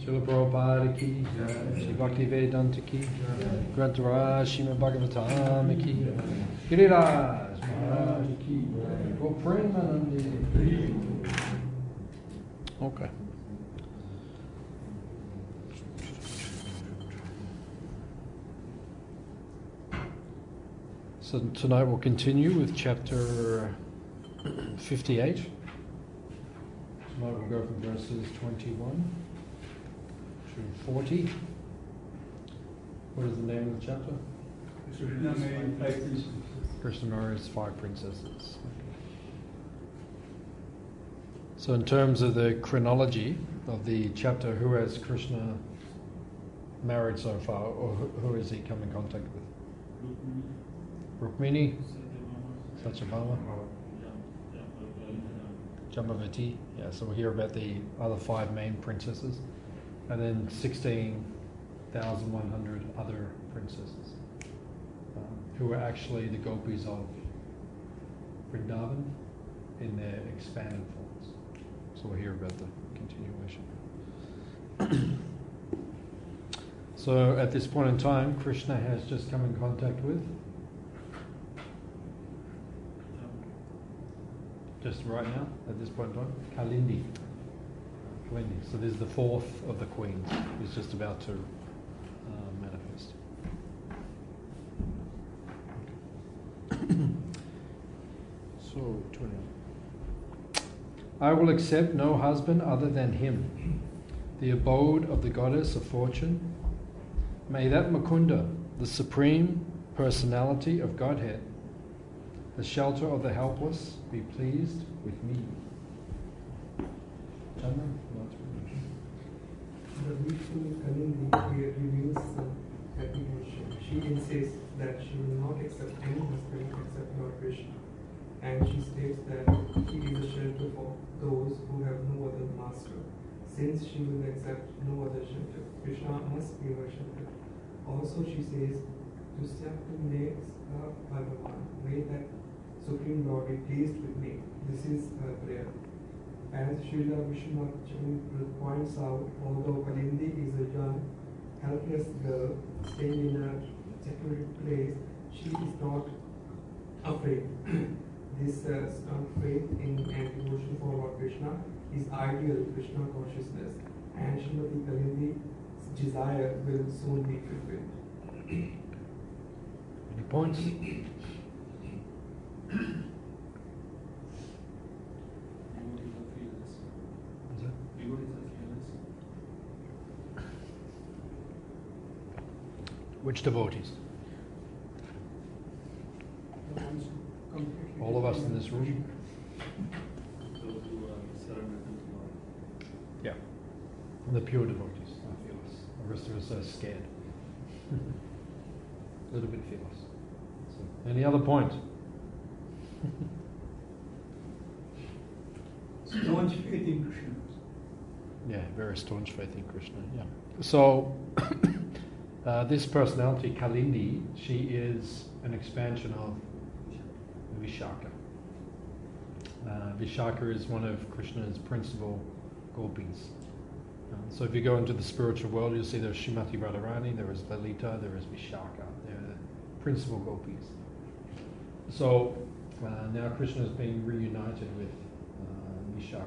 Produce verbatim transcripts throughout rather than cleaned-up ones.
Srila Prabhupada ki, Sri Bhakti Vedanta ki, Grantaraj Srimad Bhagavatam ki, Giriraj Maharaj ki, Go Premanandi. Okay. So tonight we'll continue with chapter fifty-eight. Tonight we'll go from verses twenty-one to forty. What is the name of the chapter? Krishna married five princesses. Krishna marries five princesses. So in terms of the chronology of the chapter, who has Krishna married so far, or who, who has he come in contact with? Rukmini, Satyabhama, Jambavati. Yeah, so we'll hear about the other five main princesses, and then sixteen thousand one hundred other princesses, um, who are actually the gopis of Vrindavan in their expanded forms. So we'll hear about the continuation. So at this point in time, Krishna has just come in contact with, just right now, at this point in time, Kalindi. Kalindi. So this is the fourth of the queens. He's just about to uh, manifest. So, twenty. I will accept no husband other than him, the abode of the goddess of fortune. May that Mukunda, the supreme personality of Godhead, the shelter of the helpless, be pleased with me. Chandra? The beautiful Kalindi here reveals some apprehension. She insists that she will not accept any husband except Lord Krishna. And she states that he is a shelter for those who have no other master. Since she will accept no other shelter, Krishna must be her shelter. Also she says, Tusyaktu makes her Bhagavan. May that Supreme Lord be pleased with me. This is her prayer. As Srila Vishwanath Chandra points out, although Kalindi is a young, helpless girl staying in a secluded place, she is not afraid. This uh, strong faith in and devotion for Lord Krishna is ideal Krishna consciousness, and Srimati Kalindi's desire will soon be fulfilled. Any points? Which devotees? All of us in this room? Yeah. The pure devotees are fearless. The rest of us are scared. A little bit fearless. So, any other point? Staunch faith in Krishna. Yeah, very staunch faith in Krishna. Yeah. So, uh, this personality, Kalindi, she is an expansion of Vishaka. Uh, Vishaka is one of Krishna's principal gopis. Uh, so if you go into the spiritual world, you'll see there's Srimati Radharani, there is Lalita, there is Vishaka. They're the principal gopis. So uh, now Krishna is being reunited with uh, Vishaka.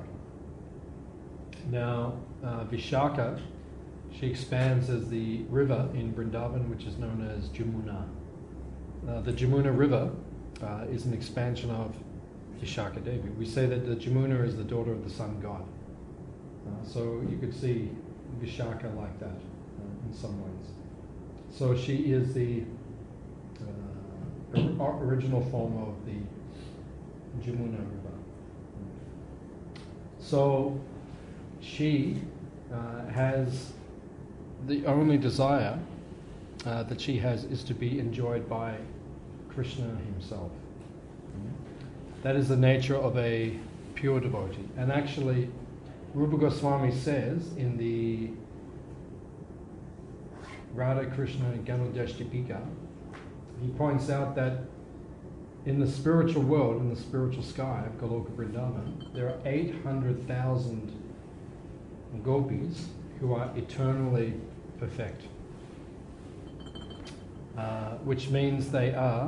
Now uh, Vishaka, she expands as the river in Vrindavan, which is known as Jamuna. Uh, the Jamuna River uh, is an expansion of Vishaka Devi. We say that the Jamuna is the daughter of the sun god. Uh, so you could see Vishaka like that uh, in some ways. So she is the uh, or- original form of the Jamuna River. So she uh, has the only desire uh, that she has is to be enjoyed by Krishna himself. That is the nature of a pure devotee. And actually, Rupa Goswami says in the Radha Krishna Ganodeshtipika, he points out that in the spiritual world, in the spiritual sky of Goloka Vrindavan, there are eight hundred thousand gopis who are eternally perfect, uh, which means they are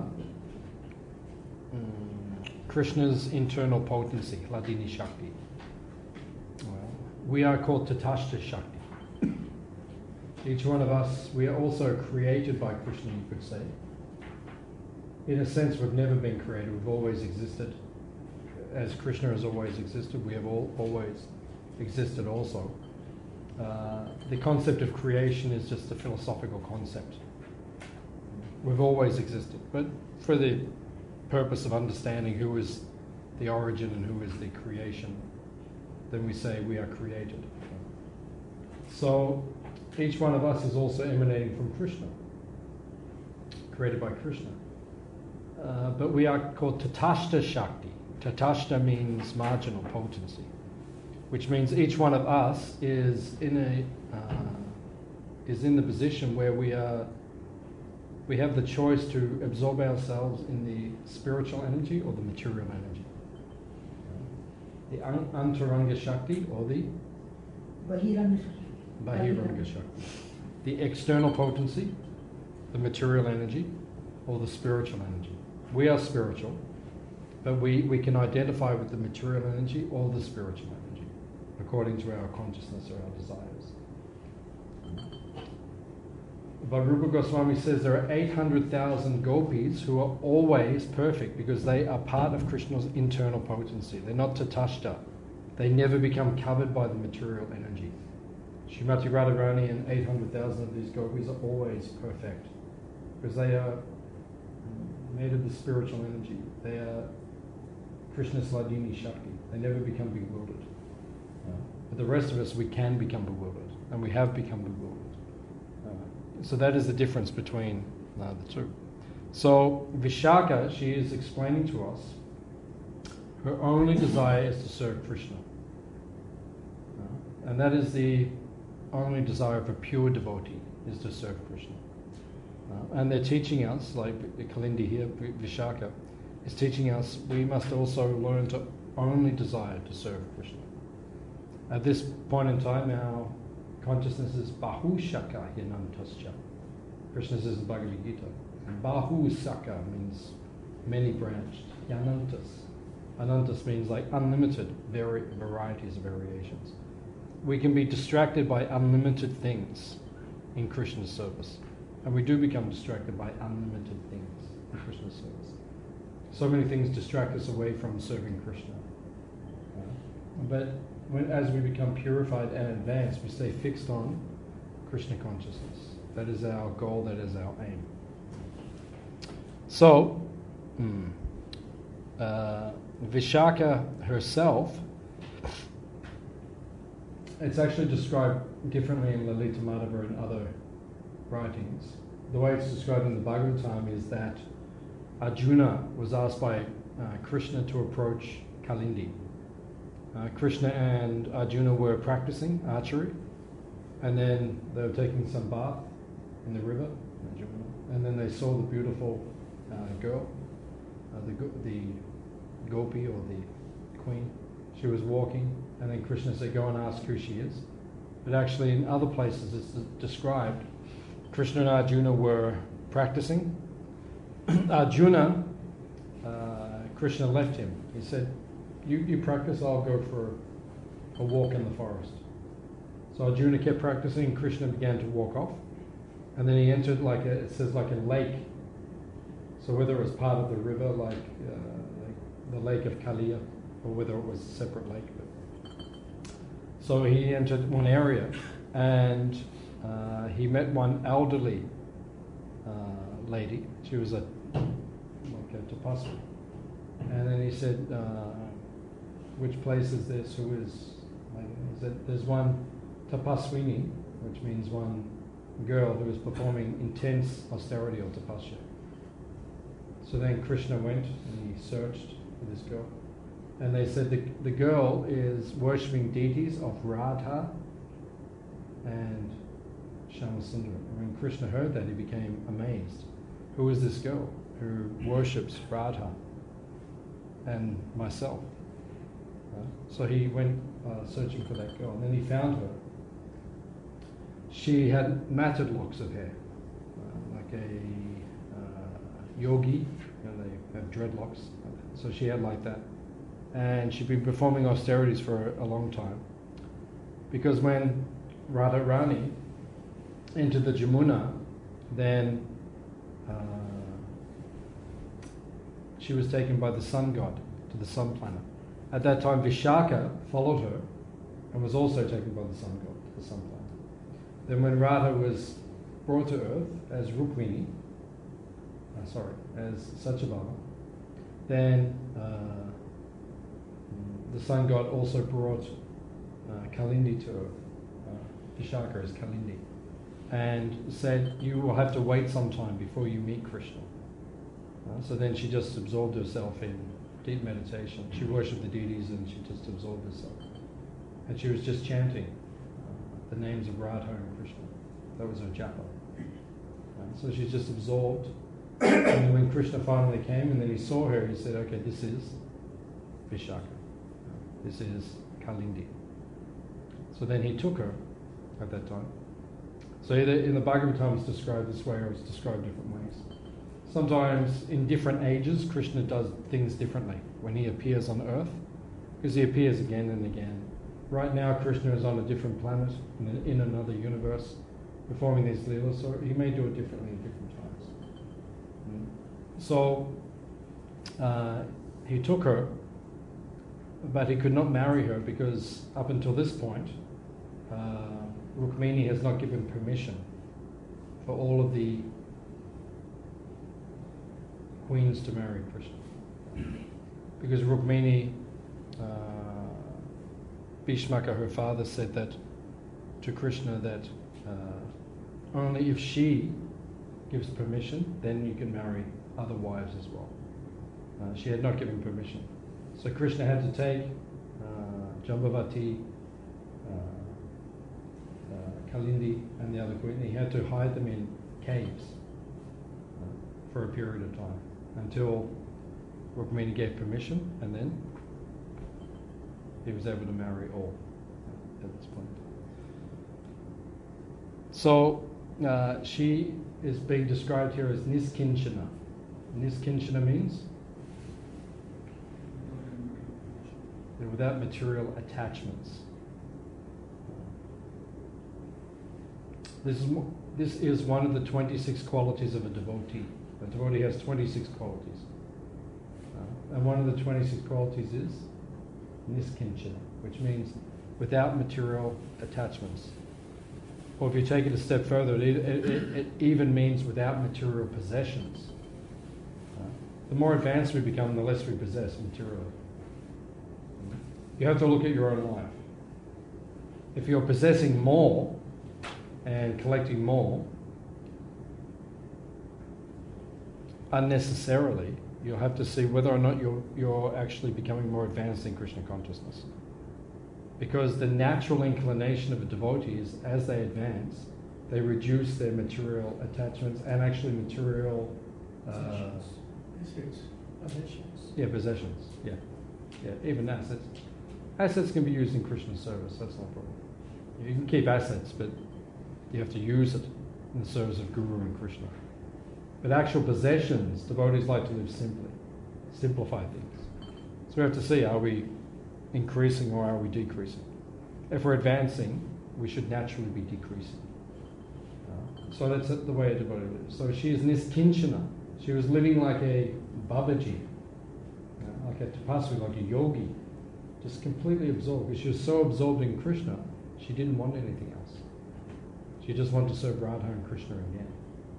um, Krishna's internal potency, Hladini Shakti. Well, we are called Tatashta Shakti. Each one of us, we are also created by Krishna, you could say. In a sense, we've never been created, we've always existed. As Krishna has always existed, we have all, always existed also. Uh, the concept of creation is just a philosophical concept. We've always existed, but for the purpose of understanding who is the origin and who is the creation, then we say we are created. So each one of us is also emanating from Krishna, created by Krishna. Uh, but we are called Tatashta Shakti. Tatashta means marginal potency, which means each one of us is in a uh, is in the position where we are we have the choice to absorb ourselves in the spiritual energy or the material energy, the an- Antaranga Shakti or the Bahiranga Shakti. Bahiranga Shakti, the external potency, the material energy, or the spiritual energy. We are spiritual, but we, we can identify with the material energy or the spiritual energy, according to our consciousness or our desires. But Rupa Goswami says there are eight hundred thousand gopis who are always perfect because they are part of Krishna's internal potency. They're not Tatashta. They never become covered by the material energy. Srimati Radharani and eight hundred thousand of these gopis are always perfect because they are made of the spiritual energy. They are Krishna's Hladini Shakti. They never become bewildered. Uh, but the rest of us, we can become bewildered, and we have become bewildered. Uh, so that is the difference between uh, the two. So Vishaka, she is explaining to us, her only desire is to serve Krishna. Uh, and that is the only desire of a pure devotee, is to serve Krishna. Uh, and they're teaching us, like Kalindi here, Vishaka, is teaching us we must also learn to only desire to serve Krishna. At this point in time, our consciousness is Bahu Shaka Yanantascha. Krishna says in Bhagavad Gita. And Bahu Saka means many branched. Yanantas. Anantas means like unlimited vari- varieties of variations. We can be distracted by unlimited things in Krishna's service. And we do become distracted by unlimited things in Krishna's service. So many things distract us away from serving Krishna. Uh, but when, as we become purified and advanced, we stay fixed on Krishna consciousness. That is our goal, that is our aim. So, mm, uh, Vishaka herself, it's actually described differently in Lalita Madhava and other writings. The way it's described in the Bhagavatam is that Arjuna was asked by uh, Krishna to approach Kalindi. Uh, Krishna and Arjuna were practicing archery, and then they were taking some bath in the river, and then they saw the beautiful uh, girl, uh, the, go- the gopi or the queen. She was walking, and then Krishna said, go and ask who she is. But actually in other places it's described, Krishna and Arjuna were practicing. Arjuna, uh, Krishna left him. He said, you, you practice, I'll go for a walk in the forest. So Arjuna kept practicing, Krishna began to walk off. And then he entered like a, it says like a lake. So whether it was part of the river, like, uh, like the lake of Kaliya, or whether it was a separate lake. But so he entered one area, and uh, he met one elderly uh, lady. She was a like a tapasvi. And then he said, uh, which place is this? Who is, like, he said, there's one tapaswini, which means one girl who is performing intense austerity or tapasya. So then Krishna went and he searched for this girl. And they said the, the girl is worshipping deities of Radha and Shyamasundara. And when Krishna heard that, he became amazed. Who is this girl who worships Radha and myself? Uh, so he went uh, searching for that girl, and then he found her. she had matted locks of hair, uh, like a uh, yogi, you know, they have dreadlocks. So she had like that. And she'd been performing austerities for a long time. Because when Radharani entered the Jamuna, then uh, she was taken by the sun god to the sun planet. At that time, Vishaka followed her and was also taken by the sun god to the sun planet. Then when Radha was brought to earth as Rukmini, uh, sorry, as Satyabhama, then uh, the sun god also brought uh, Kalindi to earth, uh, Vishaka as Kalindi, and said, you will have to wait some time before you meet Krishna. Uh, so then she just absorbed herself in deep meditation. She worshipped the deities and she just absorbed herself. And she was just chanting uh, the names of Radha and Krishna. That was her japa. Uh, so she's just absorbed. And then when Krishna finally came and then he saw her, he said, okay, this is Vishaka. Uh, this is Kalindi. So then he took her at that time. So either in the Bhagavatam it's described this way or it's described different ways. Sometimes in different ages, Krishna does things differently when he appears on earth, because he appears again and again. Right now, Krishna is on a different planet, in, in another universe, performing these leelas, so he may do it differently at different times. Mm. So, uh, he took her, but he could not marry her because up until this point, uh, Rukmini has not given permission for all of the queens to marry Krishna. Because Rukmini, uh, Bhishmaka, her father, said that to Krishna that uh, only if she gives permission, then you can marry other wives as well. Uh, she had not given permission. So Krishna had to take uh, Jambavati, uh, uh, Kalindi and the other queen. He had to hide them in caves uh, for a period of time, until Rukmini gave permission, and then he was able to marry all at this point. So uh, she is being described here as Niskinchana. Niskinchana means without material attachments. This is, this is one of the twenty-six qualities of a devotee. A devotee has twenty-six qualities. Uh, and one of the twenty-six qualities is niskinchana, which means without material attachments. Or if you take it a step further, it, it, it, it even means without material possessions. Uh, the more advanced we become, the less we possess materially. You have to look at your own life. If you're possessing more and collecting more, unnecessarily, you'll have to see whether or not you're, you're actually becoming more advanced in Krishna consciousness. Because the natural inclination of a devotee is, as they advance, they reduce their material attachments and actually material... Uh, Assets. Possessions. Yeah, possessions, yeah. Yeah, even assets. Assets can be used in Krishna service, that's not a problem. You can keep assets, but you have to use it in the service of Guru and Krishna. But actual possessions, devotees like to live simply, simplify things. So we have to see, are we increasing or are we decreasing? If we're advancing, we should naturally be decreasing. Uh, so that's the way a devotee lives. So she is niskinchana. She was living like a Babaji, uh, like a tapasvi, like a yogi, just completely absorbed. Because she was so absorbed in Krishna, she didn't want anything else. She just wanted to serve Radha and Krishna again.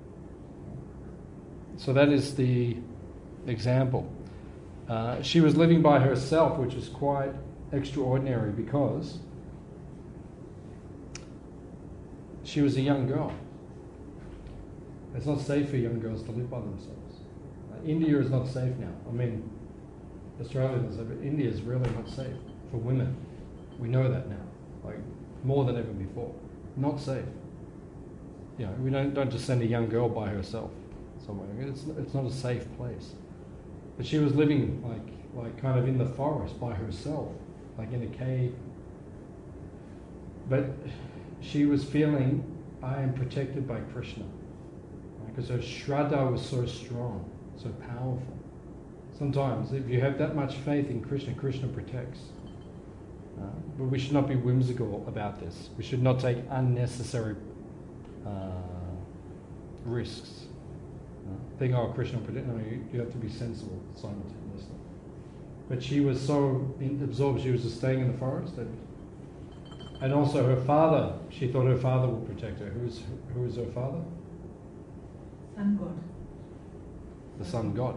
So that is the example. Uh, she was living by herself, which is quite extraordinary because she was a young girl. It's not safe for young girls to live by themselves. Uh, India is not safe now. I mean, Australia is, but India is really not safe for women. We know that now, like more than ever before. Not safe. You know, we don't don't just send a young girl by herself somewhere. It's it's not a safe place. But she was living like like kind of in the forest by herself, like in a cave. But she was feeling I am protected by Krishna. Because her Shraddha was so strong, so powerful. Sometimes, if you have that much faith in Krishna, Krishna protects. Uh, but we should not be whimsical about this. We should not take unnecessary uh, risks. Uh, think, oh, Krishna protect. No, you, you have to be sensible simultaneously. But she was so in, absorbed, she was just staying in the forest. And, and also her father, she thought her father would protect her. Who is, who is her father? Sun God. The sun god.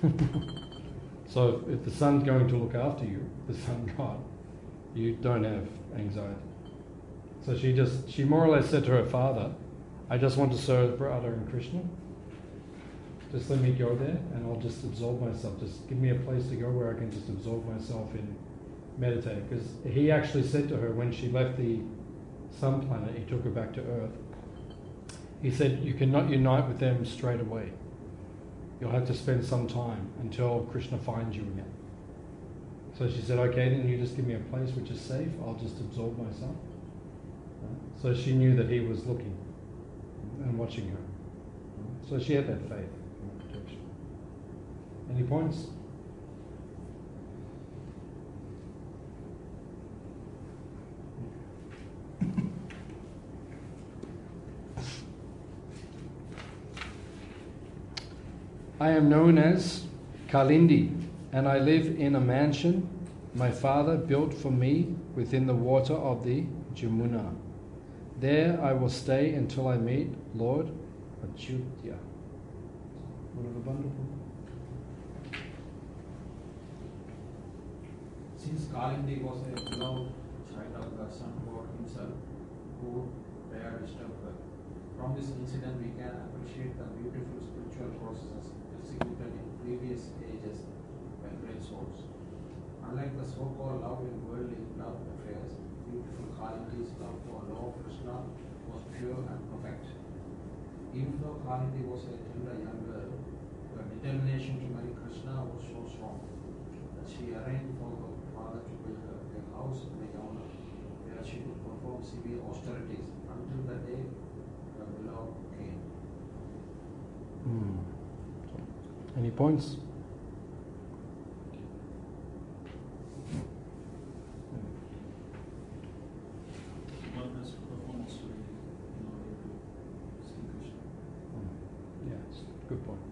So if, if the sun's going to look after you, the sun god, you don't have anxiety. So she just, she more or less said to her father, I just want to serve Radha and Krishna. Just let me go there and I'll just absorb myself. Just give me a place to go where I can just absorb myself in meditate. Because he actually said to her when she left the sun planet, he took her back to Earth. He said, you cannot unite with them straight away. You'll have to spend some time until Krishna finds you again. So she said, okay, then you just give me a place which is safe. I'll just absorb myself. So she knew that he was looking and watching her. So she had that faith and that protection. Any points? I am known as Kalindi, and I live in a mansion my father built for me within the water of the Jamuna. There I will stay until I meet Lord Achyutya. What a wonderful. Since Kalindi was a beloved child of the sun god himself, who dared disturb her, from this incident we can appreciate the beautiful spiritual processes executed in previous ages by great souls. Unlike the so-called love in worldly love affairs, beautiful Kalindi's love for Lord Krishna was pure and perfect. Even though Kalindi was a tender young girl, her determination to marry Krishna was so strong that she arranged for her father to build her a house in the Yamuna where she could perform severe austerities until the day her beloved came. Hmm. Any points? One has to perform austerity in order to see Krishna. Yes, good point.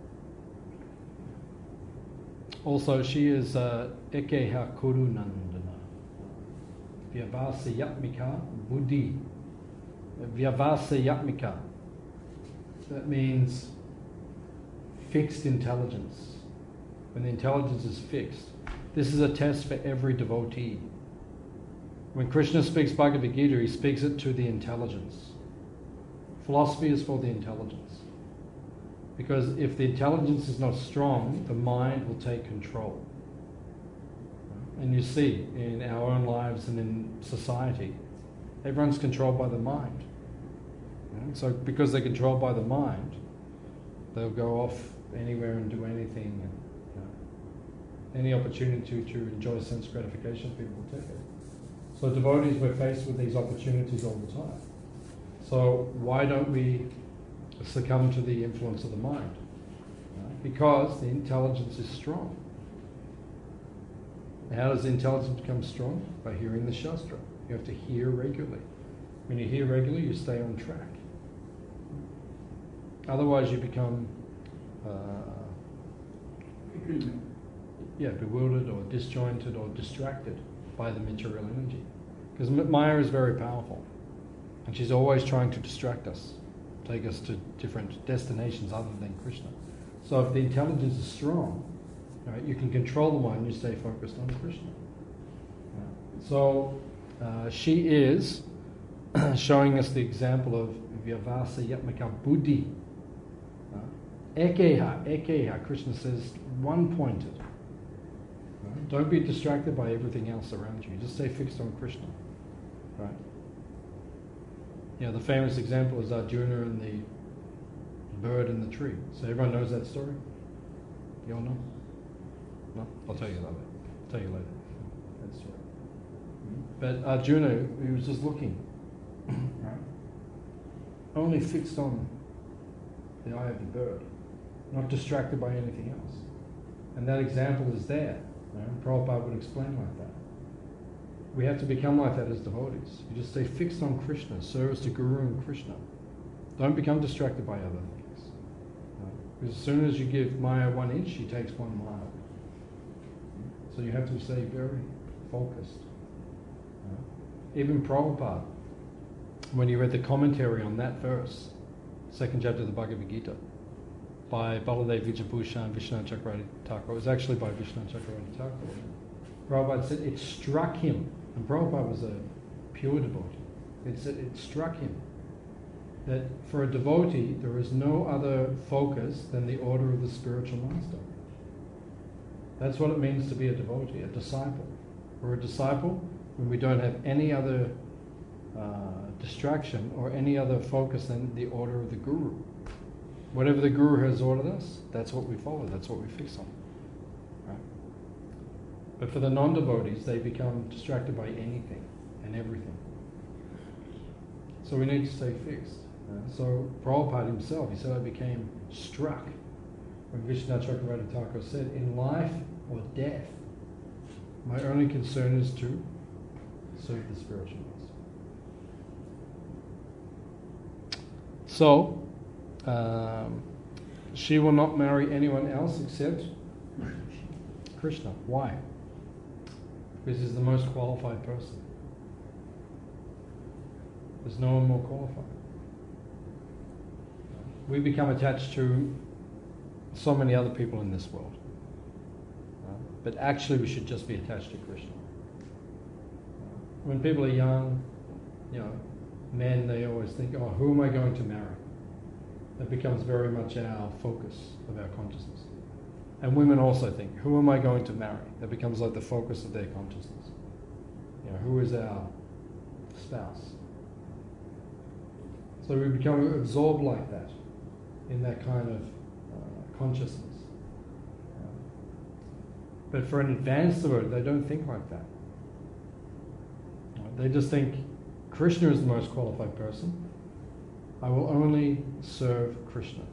Also, she is uh, Ekeha Kurunandana. Vyavasayatmika Buddhi. Vyavasayatmika. That means fixed intelligence. When the intelligence is fixed. This is a test for every devotee. When Krishna speaks Bhagavad Gita, he speaks it to the intelligence. Philosophy is for the intelligence. Because if the intelligence is not strong, the mind will take control. And you see, in our own lives and in society, everyone's controlled by the mind. So because they're controlled by the mind, they'll go off anywhere and do anything. And, you know, any opportunity to, to enjoy sense gratification, people will take it. So devotees, we're faced with these opportunities all the time. So why don't we succumb to the influence of the mind? Right? Because the intelligence is strong. How does the intelligence become strong? By hearing the Shastra. You have to hear regularly. When you hear regularly, you stay on track. Otherwise you become uh, yeah, bewildered or disjointed or distracted by the material energy. Because Maya is very powerful. And she's always trying to distract us, take us to different destinations other than Krishna. So if the intelligence is strong, right, you can control the mind and you stay focused on Krishna. Yeah. So uh, she is showing us the example of Vyavasa Yatmaka Buddhi. Uh, ekeha, ekeha, Krishna says one-pointed. Right? Don't be distracted by everything else around you. Just stay fixed on Krishna. Right? Yeah, the famous example is Arjuna and the bird in the tree. So everyone knows that story? You all know? No? I'll tell you later. I'll tell you later. That story. But Arjuna, he was just looking. Right? only fixed on the eye of the bird, not distracted by anything else. And that example is there. You know, Prabhupada would explain like that. We have to become like that as devotees. You just stay fixed on Krishna, service to Guru and Krishna. Don't become distracted by other things. You know, because as soon as you give Maya one inch, she takes one mile. So you have to stay very focused. You know. Even Prabhupada, when he read the commentary on that verse, second chapter of the Bhagavad Gita, by Baladev Vijayabhushan and Vishwanath Chakravarti Thakur, it was actually by Vishwanath Chakravarti Thakur. Prabhupada said it struck him, and Prabhupada was a pure devotee, it, said it struck him that for a devotee there is no other focus than the order of the spiritual master. That's what it means to be a devotee, a disciple. We're a disciple when we don't have any other uh, distraction or any other focus than the order of the Guru. Whatever the Guru has ordered us, that's what we follow, that's what we fix on. Right? But for the non-devotees, they become distracted by anything and everything. So we need to stay fixed. Uh, so Prabhupada himself, he said, I became struck when Vishwanath Chakravarti Thakur said, in life or death, my only concern is to serve the spiritual master. So, um, she will not marry anyone else except Krishna. Why? Because he's the most qualified person. There's no one more qualified. We become attached to so many other people in this world. Uh, but actually we should just be attached to Krishna. Uh, when people are young, you know, men, they always think, oh, who am I going to marry? That becomes very much our focus of our consciousness. And women also think, who am I going to marry? That becomes like the focus of their consciousness. You know, who is our spouse? So we become absorbed like that, in that kind of uh, consciousness. Uh, but for an advanced devotee, they don't think like that. Uh, they just think, Krishna is the most qualified person. I will only serve Krishna.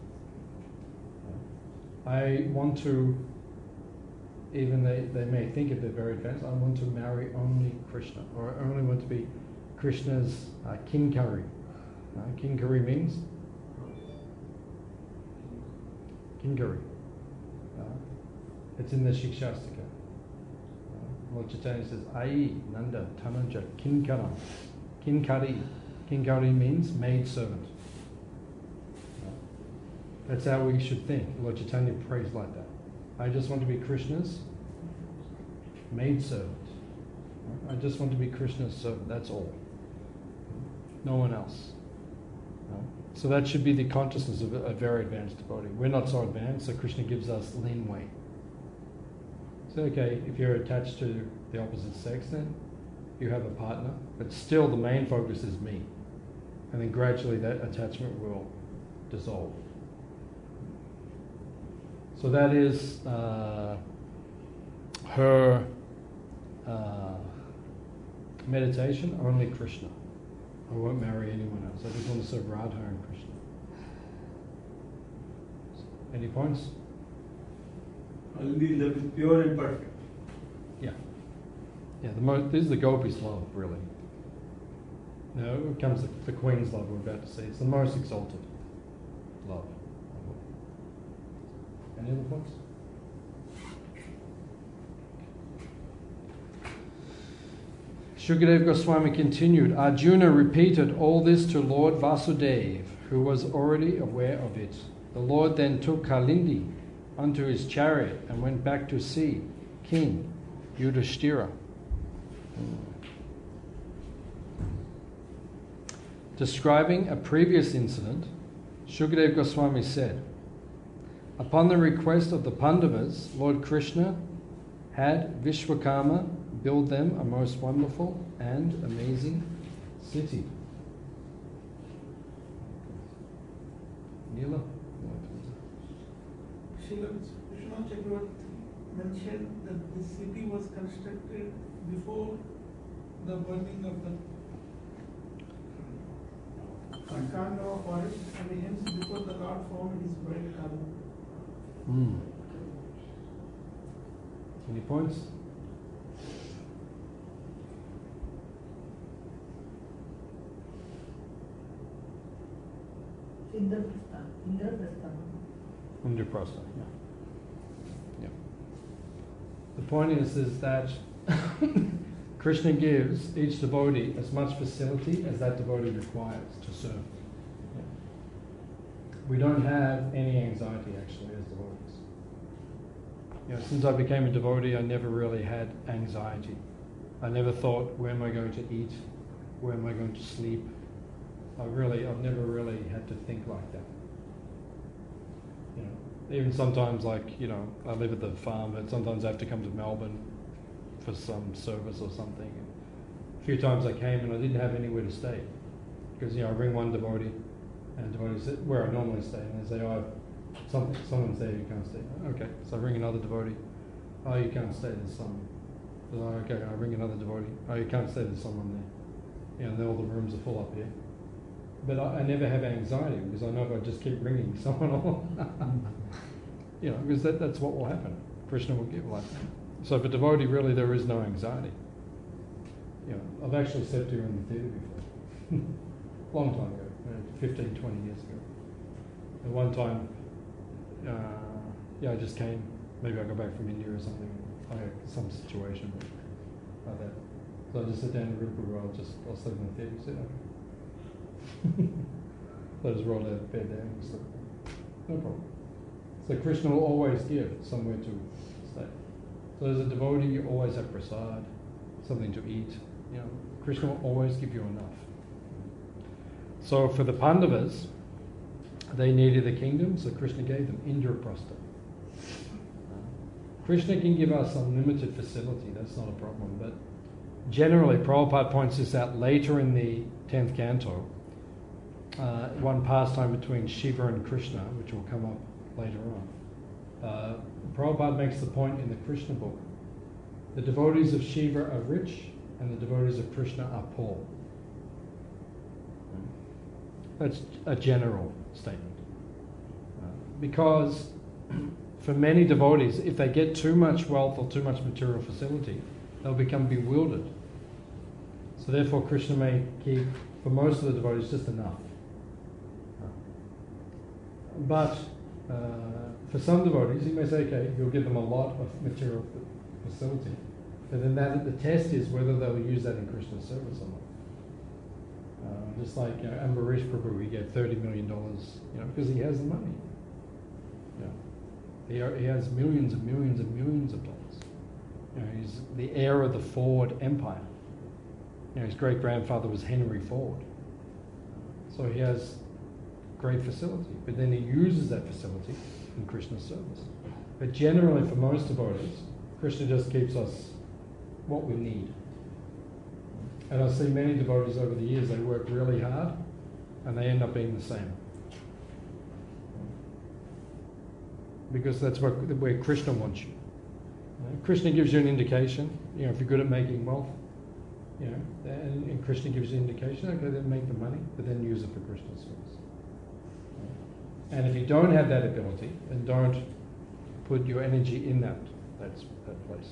Uh, I want to, even they, they may think if they're very advanced, I want to marry only Krishna, or I only want to be Krishna's uh, kinkari. Uh, kinkari means kinkari. Uh, it's in the Shikshastika. Uh, Lord Chaitanya says, Ai Nanda Tananja Kinkaram. Kinkari. Kinkari means maid servant. Uh, that's how we should think. Lord Chaitanya prays like that. I just want to be Krishna's maid servant. Uh, I just want to be Krishna's servant. That's all. No one else. So that should be the consciousness of a very advanced devotee. We're not so advanced, so Krishna gives us leeway. So okay, if you're attached to the opposite sex, then you have a partner, but still the main focus is me. And then gradually that attachment will dissolve. So that is uh, her uh, meditation, only Krishna. I won't marry anyone else. I just want to serve Radha and Krishna. Any points? Only love is pure and perfect. Yeah. Yeah, the most, this is the gopis' love, really. Now, it comes the, the queen's love we're about to see. It's the most exalted love. Any other points? Shukadev Goswami continued, Arjuna repeated all this to Lord Vasudeva, who was already aware of it. The Lord then took Kalindi onto his chariot and went back to see King Yudhishthira. Describing a previous incident, Shukadev Goswami said, upon the request of the Pandavas, Lord Krishna had Vishwakarma build them a most wonderful and amazing city. Neela? Srila Vishwanath Chakravarti mentioned that the city was constructed before the burning of the Kandava forest, and hence before the Lord formed his bride Kandava. Hmm. Any points? Indraprastha. Indraprastha. Indraprastha, yeah. Yeah. The point is, is that Krishna gives each devotee as much facility as that devotee requires to serve. Yeah. We don't have any anxiety actually as devotees. You know, since I became a devotee, I never really had anxiety. I never thought, where am I going to eat? Where am I going to sleep? I really, I've never really had to think like that. You know, even sometimes, like, you know, I live at the farm, but sometimes I have to come to Melbourne for some service or something. And a few times I came and I didn't have anywhere to stay because, you know, I ring one devotee, and the devotee said where I normally stay, and they say, "Oh, something, someone's there, you can't stay." Okay, so I ring another devotee. "Oh, you can't stay. There's someone." Oh, okay, I ring another devotee. "Oh, you can't stay. There's someone there." You know, all the rooms are full up here. But I, I never have anxiety because I know if I just keep ringing, someone will, you know, because that, that's what will happen. Krishna will give like that. So for devotee, really, there is no anxiety. You know, I've actually stepped here in the theatre before, long time ago, you know, fifteen, twenty years ago. And one time, uh, yeah, I just came. Maybe I got back from India or something. I had some situation like that. So I just sit down in Rupa, I'll just, I'll sleep in the theatre, sit down. So I just rolled out of bed there and sleep. No problem. So Krishna will always give somewhere to stay. So as a devotee, you always have prasad, something to eat. You know, Krishna will always give you enough. So for the Pandavas, they needed the kingdom, so Krishna gave them Indraprastha. Krishna can give us unlimited facility, that's not a problem, but generally, Prabhupada points this out later in the tenth canto, uh, one pastime between Shiva and Krishna, which will come up later on. Uh, Prabhupada makes the point in the Krishna book. The devotees of Shiva are rich and the devotees of Krishna are poor. That's a general statement. Uh, because for many devotees, if they get too much wealth or too much material facility, they'll become bewildered. So therefore Krishna may keep, for most of the devotees, just enough. But uh, for some devotees, he may say, okay, you'll give them a lot of material facility. But then that, the test is whether they'll use that in Krishna's service or not. Uh, just like, you know, Ambarish Prabhu, he gave thirty million dollars, you know, because he has the money. You know, he, he has millions and millions and millions of dollars. You know, he's the heir of the Ford empire. You know, his great grandfather was Henry Ford. So he has great facility, but then he uses that facility in Krishna's service. But generally, for most devotees, Krishna just keeps us what we need. And I see many devotees over the years, they work really hard and they end up being the same. Because that's where, where Krishna wants you. You know, Krishna gives you an indication, you know, if you're good at making wealth, you know, and, and Krishna gives you an indication, okay, then make the money, but then use it for Krishna's service. And if you don't have that ability, then don't put your energy in that, that, that place.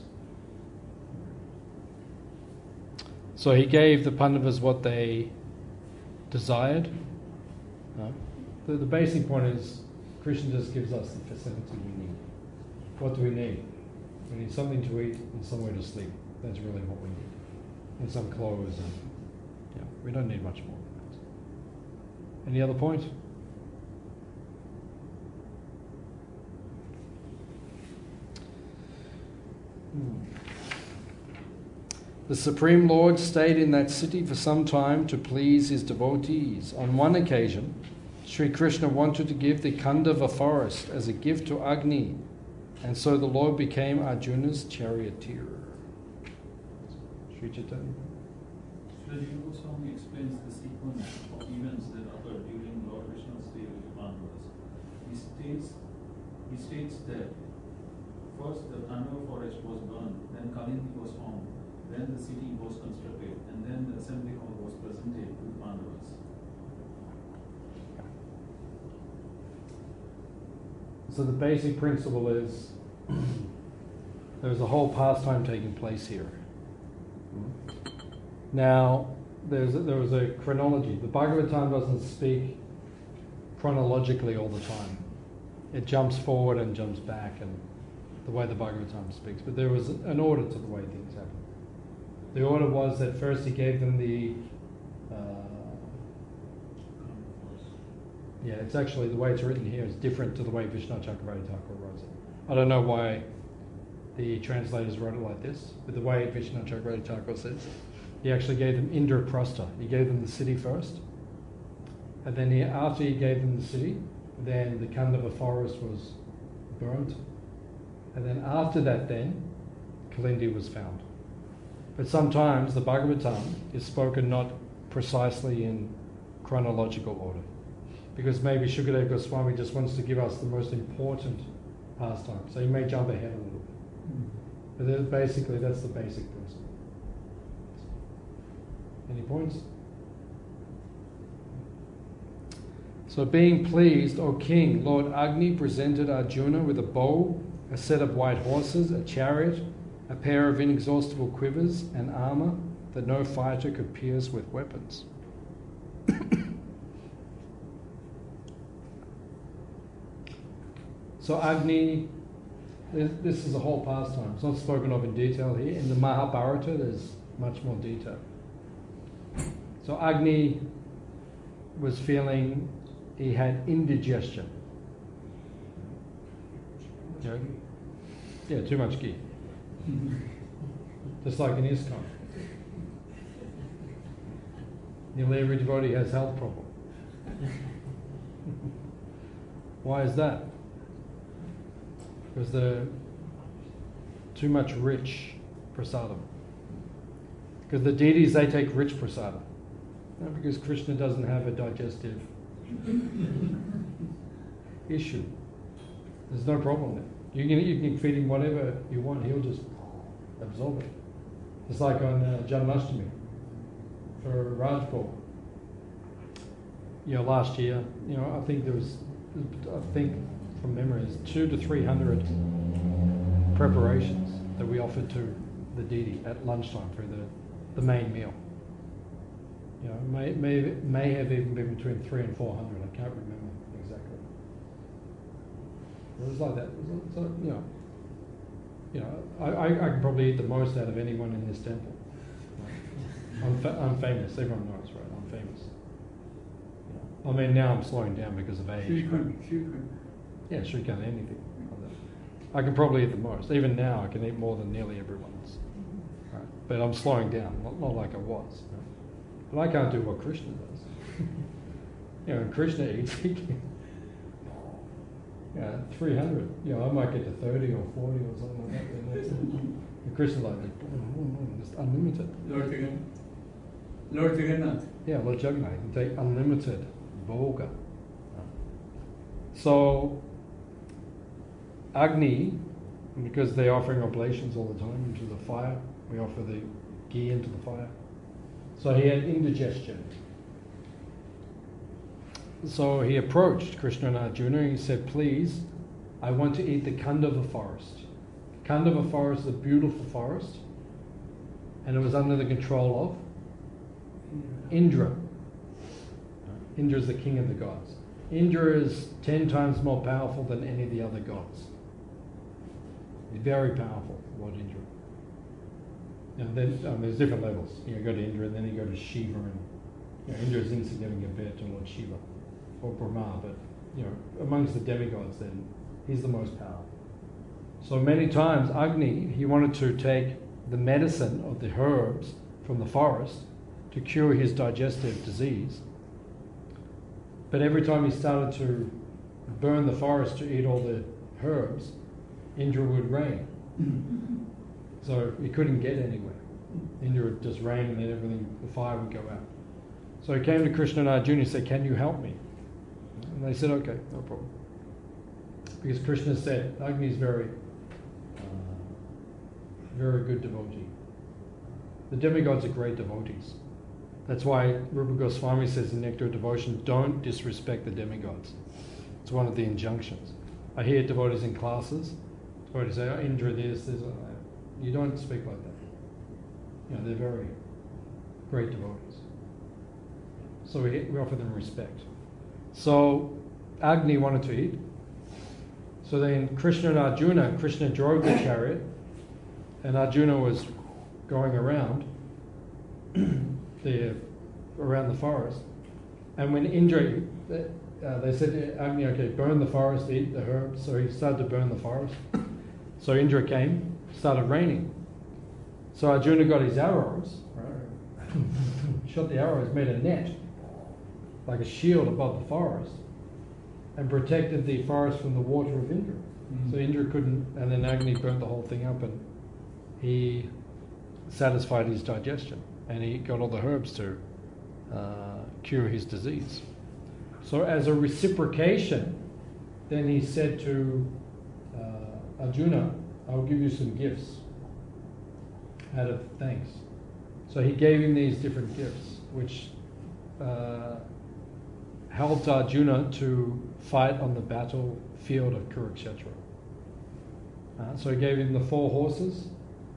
So he gave the Pandavas what they desired. Uh, the, the basic point is Krishna just gives us the facility we need. What do we need? We need something to eat and somewhere to sleep. That's really what we need. And some clothes. And, yeah, we don't need much more than that. Any other point? Hmm. The Supreme Lord stayed in that city for some time to please his devotees. On one occasion, Sri Krishna wanted to give the Kandava forest as a gift to Agni, and so the Lord became Arjuna's charioteer. Sri Chaitanya. Srila Goswami explains the sequence of events that occurred during Lord Krishna's stay with the Pandavas. He states, he states that first the Kandava forest was burned, then Kalindi was found, then the city was constructed, and then the assembly hall was presented to the Pandavas. So the basic principle is there's a whole pastime taking place here. Now, there's a, there was a chronology. The Bhagavatam doesn't speak chronologically all the time. It jumps forward and jumps back, and the way the Bhagavatam speaks. But there was an order to the way things happened. The order was that first he gave them the uh, yeah, it's actually, the way it's written here is different to the way Vishnu Chakravarti Thakur wrote it. I don't know why the translators wrote it like this, but the way Vishnu Chakravarti Thakur says, he actually gave them Indraprastha. He gave them the city first, and then he, after he gave them the city, then the Kandava forest was burnt, and then after that then, Kalindi was found. But sometimes the Bhagavatam is spoken not precisely in chronological order, because maybe Shukadeva Goswami just wants to give us the most important pastime, so he may jump ahead a little bit. But then basically that's the basic principle. Any points? So being pleased, O king, Lord Agni presented Arjuna with a bow, a set of white horses, a chariot, a pair of inexhaustible quivers, and armour that no fighter could pierce with weapons. So Agni, this is a whole pastime. It's not spoken of in detail here. In the Mahabharata, there's much more detail. So Agni was feeling he had indigestion. Yeah, yeah, too much ghee. Just like in ISKCON. Nearly every devotee has health problem. Why is that? Because they're too much rich prasadam. Because the deities, they take rich prasadam. Not because Krishna doesn't have a digestive issue. There's no problem there. You can, you can feed him whatever you want, he'll just absorb it. It's like on uh, Janmashtami for Rajbhog. You know, last year, you know, I think there was, I think from memory, there's two to three hundred preparations that we offered to the deity at lunchtime for the, the main meal. You know, may, may, may have even been between three and four hundred. I can't remember exactly. It was like that. It was, so, you know, you know, I, I, I can probably eat the most out of anyone in this temple. I'm, fa- I'm famous. Everyone knows, right? I'm famous. You know, I mean, now I'm slowing down because of age. Yeah, Shrikant, anything. I can probably eat the most. Even now, I can eat more than nearly everyone's. Right? But I'm slowing down, not, not like I was. Right? But I can't do what Krishna does. You know, when Krishna eats, he can. Yeah, three hundred. You know, I might get to thirty or forty or something like that. And that's it. And Krishna's like, just unlimited. Lord Jagannath. Lord Jagannath. Yeah, Lord Jagannath. You can take unlimited bhoga. So, Agni, because they're offering oblations all the time into the fire, we offer the ghee into the fire. So he had indigestion. So he approached Krishna and Arjuna and he said, please, I want to eat the Kandava forest. Kandava forest is a beautiful forest, and it was under the control of Indra. Indra is the king of the gods. Indra is ten times more powerful than any of the other gods. He's very powerful, Lord Indra. And then um, there's different levels. You know, go to Indra, and then you go to Shiva, and you know, Indra is insignificant compared to Lord Shiva or Brahma, but you know, amongst the demigods, then he's the most powerful. So many times, Agni, he wanted to take the medicine of the herbs from the forest to cure his digestive disease. But every time he started to burn the forest to eat all the herbs, Indra would rain. So he couldn't get anywhere. Indra would just rain and then everything, the fire would go out. So he came to Krishna and Arjuna and said, can you help me? And they said, okay, no problem. Because Krishna said, Agni is very, uh, very good devotee. The demigods are great devotees. That's why Rupa Goswami says in Nectar of Devotion, don't disrespect the demigods. It's one of the injunctions. I hear devotees in classes, devotees say, oh, Indra this, this, or that. You don't speak like that. You know, they're very great devotees. So we, we offer them respect. So Agni wanted to eat. So then Krishna and Arjuna, Krishna drove the chariot, and Arjuna was going around the around the forest. And when Indra, uh, they said to Agni, okay, burn the forest, eat the herbs. So he started to burn the forest. So Indra came, started raining. So Arjuna got his arrows, right? Shot the arrows, made a net, like a shield above the forest, and protected the forest from the water of Indra. Mm-hmm. So Indra couldn't, and then Agni burnt the whole thing up, and he satisfied his digestion, and he got all the herbs to uh, cure his disease. So as a reciprocation, then he said to uh, Arjuna, I'll give you some gifts out of thanks. So he gave him these different gifts, which uh, helped Arjuna to fight on the battlefield of Kurukshetra. Uh, so he gave him the four horses.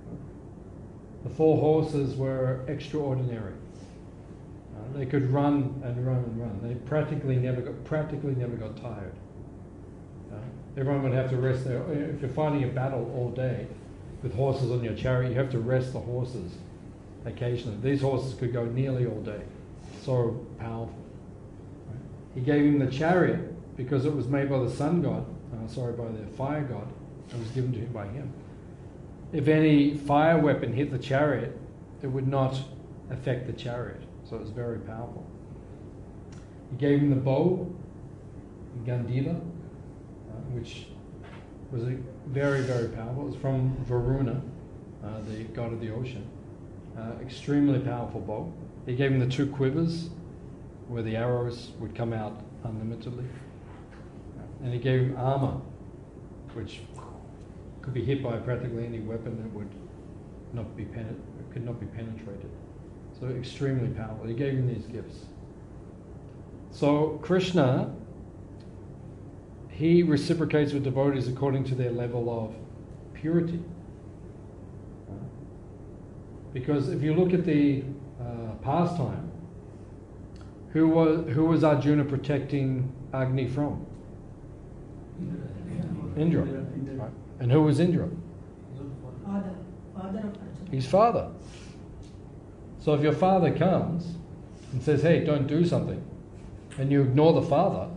The four horses were extraordinary. Uh, they could run and run and run. They practically never got practically never got tired. Uh, everyone would have to rest there. If you're fighting a battle all day with horses on your chariot, you have to rest the horses occasionally. These horses could go nearly all day. So powerful. Right? He gave him the chariot because it was made by the sun god, uh, sorry, by the fire god. It was given to him by him. If any fire weapon hit the chariot, it would not affect the chariot. So it was very powerful. He gave him the bow, Gandiva, uh, which was a very, very powerful. It was from Varuna, uh, the god of the ocean. Uh, extremely powerful bow. He gave him the two quivers, where the arrows would come out unlimitedly. And he gave him armor, which could be hit by practically any weapon that would not be penet- could not be penetrated. So extremely powerful. He gave him these gifts. So Krishna, he reciprocates with devotees according to their level of purity. Because if you look at the uh, pastime, who was who was Arjuna protecting Agni from? Indra. Right. And who was Indra? Father, father of Arjuna. His father. So if your father comes and says, hey, don't do something, and you ignore the father,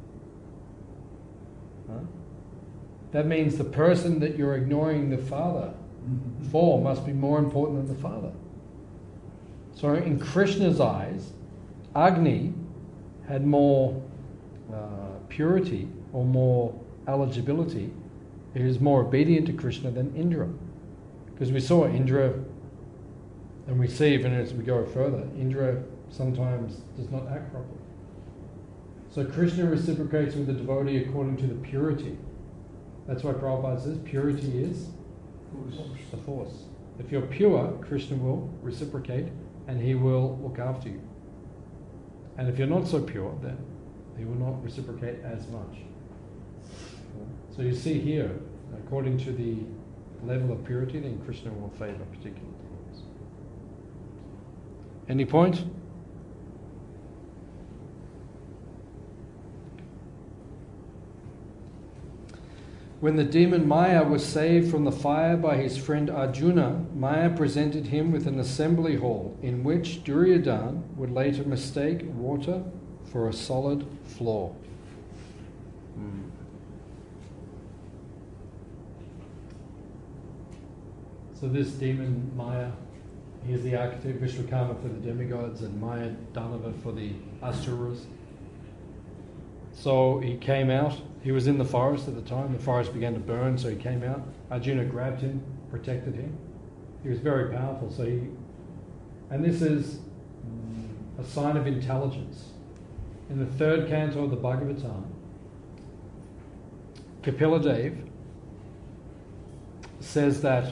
huh, that means the person that you're ignoring the father for must be more important than the father. So in Krishna's eyes, Agni had more uh, purity or more eligibility. He was more obedient to Krishna than Indra. Because we saw Indra, and we see even as we go further, Indra sometimes does not act properly. So Krishna reciprocates with the devotee according to the purity. That's why Prabhupada says purity is the force. If you're pure, Krishna will reciprocate and he will look after you. And if you're not so pure, then he will not reciprocate as much. So you see here, according to the level of purity, then Krishna will favor particular devotees. Any point? When the demon Maya was saved from the fire by his friend Arjuna, Maya presented him with an assembly hall in which Duryodhana would later mistake water for a solid floor. Hmm. So this demon Maya, he is the architect, Vishwakarma for the demigods and Maya Danava for the Asuras. So he came out, he was in the forest at the time, the forest began to burn, so he came out. Arjuna grabbed him, protected him. He was very powerful, so he, and this is a sign of intelligence. In the third canto of the Bhagavatam, Kapila says that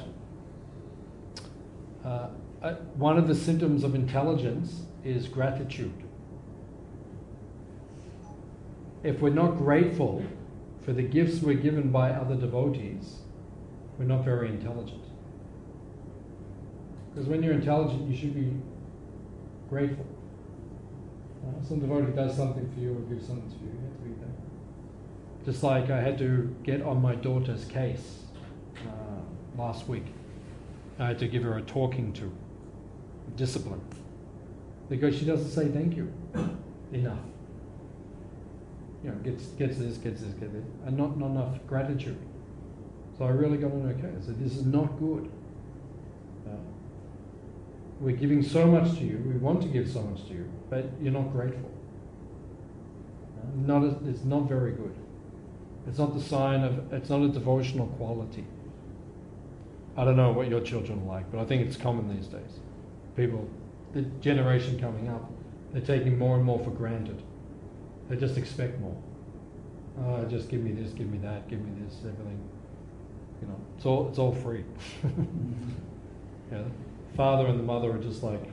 uh, uh, one of the symptoms of intelligence is gratitude. If we're not grateful for the gifts we're given by other devotees, we're not very intelligent. Because when you're intelligent, you should be grateful. Uh, some devotee does something for you or gives something to you, you have to be thankful. Just like I had to get on my daughter's case uh, last week. I had to give her a talking to, discipline, because she doesn't say thank you enough. You know, gets gets this, gets this, gets this, and not, not enough gratitude. So I really got on her case. I said, this is not good. Uh, we're giving so much to you, we want to give so much to you, but you're not grateful. Uh, not a, it's not very good. It's not the sign of, it's not a devotional quality. I don't know what your children are like, but I think it's common these days. People, the generation coming up, they're taking more and more for granted. They just expect more. Uh, just give me this, give me that, give me this, everything. You know, it's all it's all free. Yeah, the father and the mother are just like,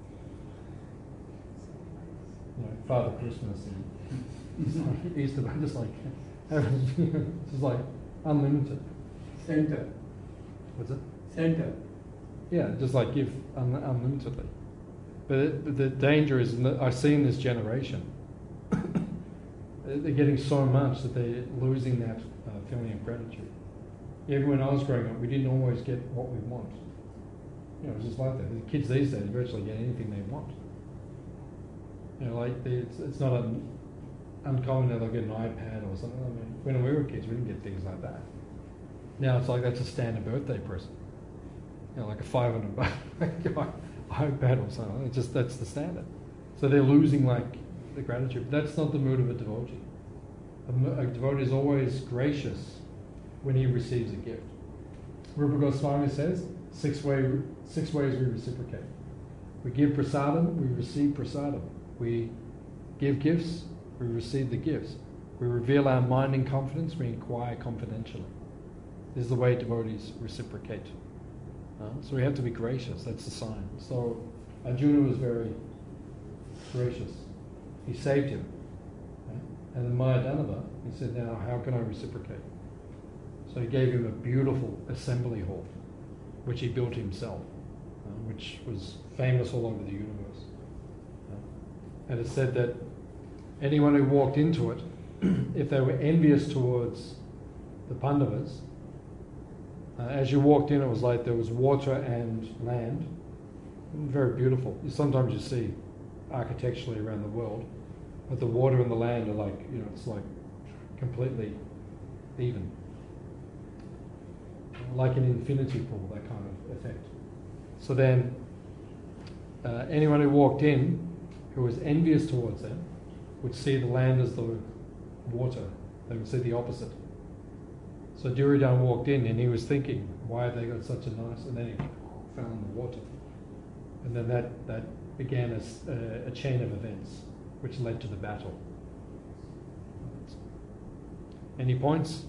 you know, Father Christmas and Easter, Easter, just like, it's just like unlimited. Center. What's it? Center. Yeah, just like give un- unlimitedly. But, it, but the danger is, that I see in this generation, they're getting so much that they're losing that uh, feeling of gratitude. Even when I was growing up, we didn't always get what we want. You know, it's just like that. The kids these days virtually get anything they want. You know, like they, it's, it's not un, uncommon that they'll get an iPad or something. I mean, when we were kids, we didn't get things like that. Now it's like that's a standard birthday present. You know, like a five hundred buck iPad or something. It's just that's the standard. So they're losing like the gratitude. That's not the mood of a devotee. A, a devotee is always gracious when he receives a gift. Rupa Goswami says, six, way, six ways we reciprocate. We give prasadam, we receive prasadam. We give gifts, we receive the gifts. We reveal our mind in confidence, we inquire confidentially. This is the way devotees reciprocate. Uh, so we have to be gracious, that's the sign. So Arjuna was very gracious. He saved him. Right? And then Mayadanava, he said, now how can I reciprocate? So he gave him a beautiful assembly hall, which he built himself, uh, which was famous all over the universe. Uh, and it said that anyone who walked into it, if they were envious towards the Pandavas, uh, as you walked in, it was like there was water and land. Very beautiful. Sometimes you see architecturally around the world, but the water and the land are like, you know, it's like completely even. Like an infinity pool, that kind of effect. So then, uh, anyone who walked in who was envious towards them would see the land as the water. They would see the opposite. So Duryodhana walked in and he was thinking, why have they got such a nice... And then he fell in the water. And then that, that began as a, a chain of events which led to the battle. Any points?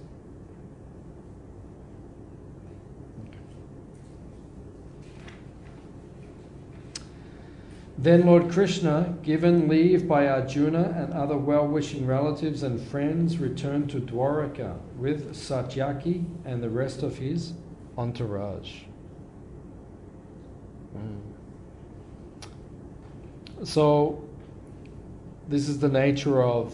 Then Lord Krishna, given leave by Arjuna and other well-wishing relatives and friends, returned to Dwaraka with Satyaki and the rest of his entourage. Mm. So, this is the nature of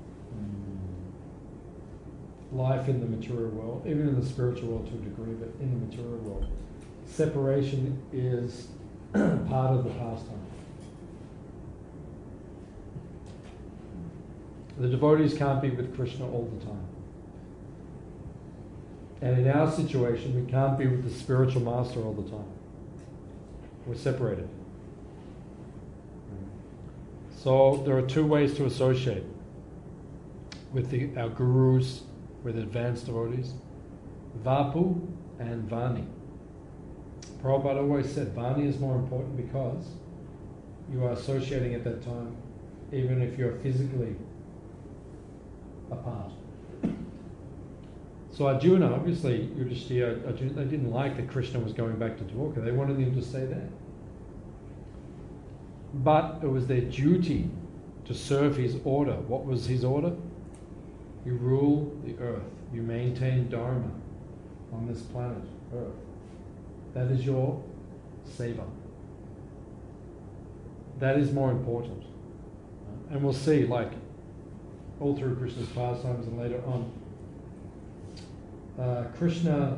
life in the material world, even in the spiritual world to a degree, but in the material world. Separation is part of the pastime. The devotees can't be with Krishna all the time. And in our situation, we can't be with the spiritual master all the time. We're separated. So there are two ways to associate with the, our gurus, with advanced devotees. Vapu and Vani. Prabhupada always said Vani is more important because you are associating at that time, even if you're physically apart. So Arjuna, obviously, Yudhishthira, Arjuna, they didn't like that Krishna was going back to Dwarka. They wanted him to stay there. But it was their duty to serve his order. What was his order? You rule the earth. You maintain Dharma on this planet, Earth. That is your seva. That is more important. And we'll see, like, all through Krishna's pastimes and later on, uh, Krishna,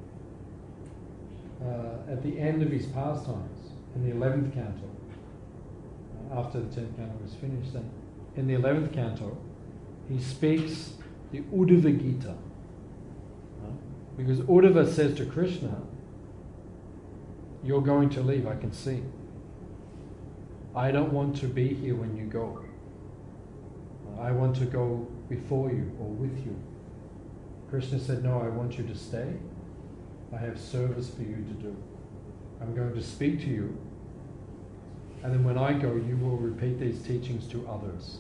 uh, at the end of his pastimes, in the eleventh canto, uh, after the tenth canto was finished, then in the eleventh canto, he speaks the Uddhava Gita. Uh, because Uddhava says to Krishna, you're going to leave, I can see. I don't want to be here when you go. I want to go before you or with you. Krishna said, no, I want you to stay. I have service for you to do. I'm going to speak to you, and then when I go, you will repeat these teachings to others.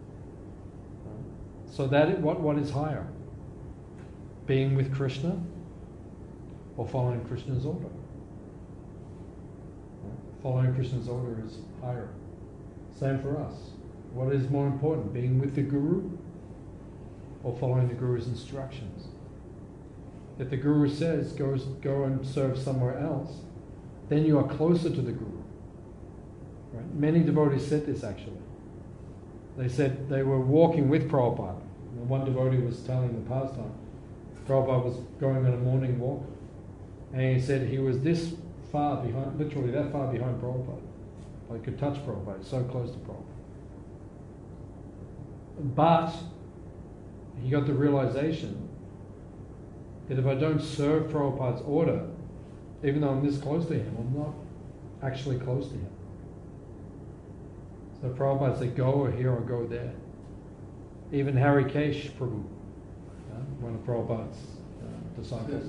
So that what what is higher? Being with Krishna or following Krishna's order? Following Krishna's order is higher. Same for us. What is more important, being with the Guru or following the Guru's instructions? If the Guru says, go, go and serve somewhere else, then you are closer to the Guru. Right? Many devotees said this actually. They said they were walking with Prabhupada. And one devotee was telling the pastime. Prabhupada was going on a morning walk, and he said he was this far behind, literally that far behind Prabhupada. Like could touch Prabhupada, so close to Prabhupada. But he got the realization that if I don't serve Prabhupada's order, even though I'm this close to him, I'm not actually close to him. So Prabhupada said, go or here or go there. Even Harikesh Prabhu, uh, one of Prabhupada's uh, disciples,